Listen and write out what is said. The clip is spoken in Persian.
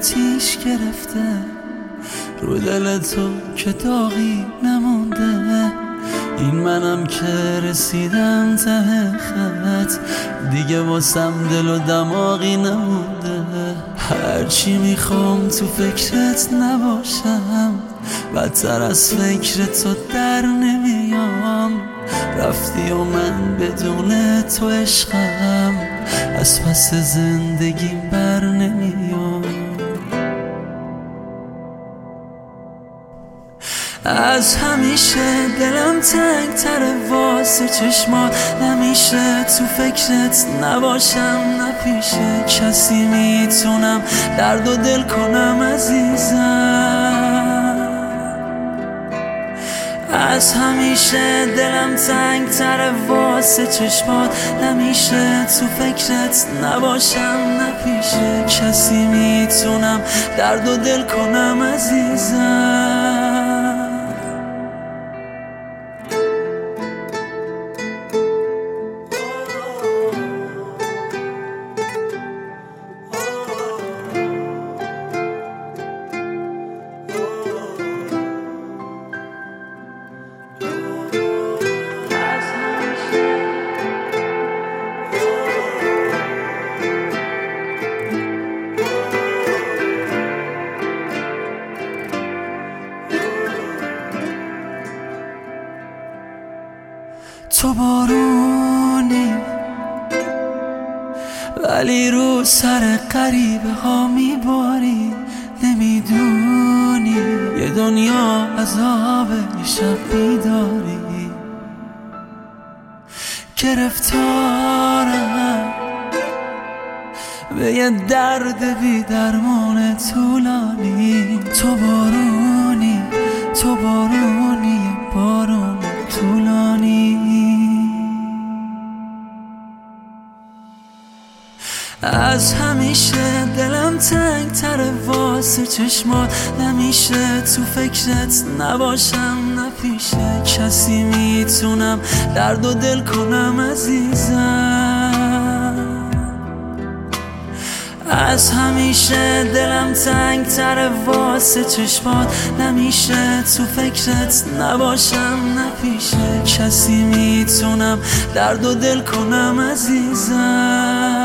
آتیش گرفته رو دل تو که داغی نمونده. این منم که رسیدم ته خط، دیگه واسم دل و دماغی نمونده. هرچی میخوام تو فکرت نباشم، بدتر از فکر تو در نمیام. رفتی و من بدون تو عشقم، از پس زندگیم بر نمیام. از همیشه دلم تنگ تره واسه چشمات، نمیشه تو فکرت نباشم، نپیشه کسی میتونم درد و دل کنم عزیزم. از همیشه دلم تنگ تره واسه چشمات، نمیشه تو فکرت نباشم، نپیشه کسی میتونم درد و دل کنم عزیزم. تو بارونی ولی رو سر غریبه ها میباری، نمیدونی یه دنیا عذاب شب بیداری. گرفتارم به یه درد بی درمان طولانی. تو بارونی بارون طولانی. از همیشه دلم تنگ تره واسه چشمات، نمیشه تو فکرت نباشم، نپیشه کسی میتونم درد و دل کنم عزیزم. از همیشه دلم تنگ تره واسه چشمات، نمیشه تو فکرت نباشم، نپیشه کسی میتونم درد و دل کنم عزیزم.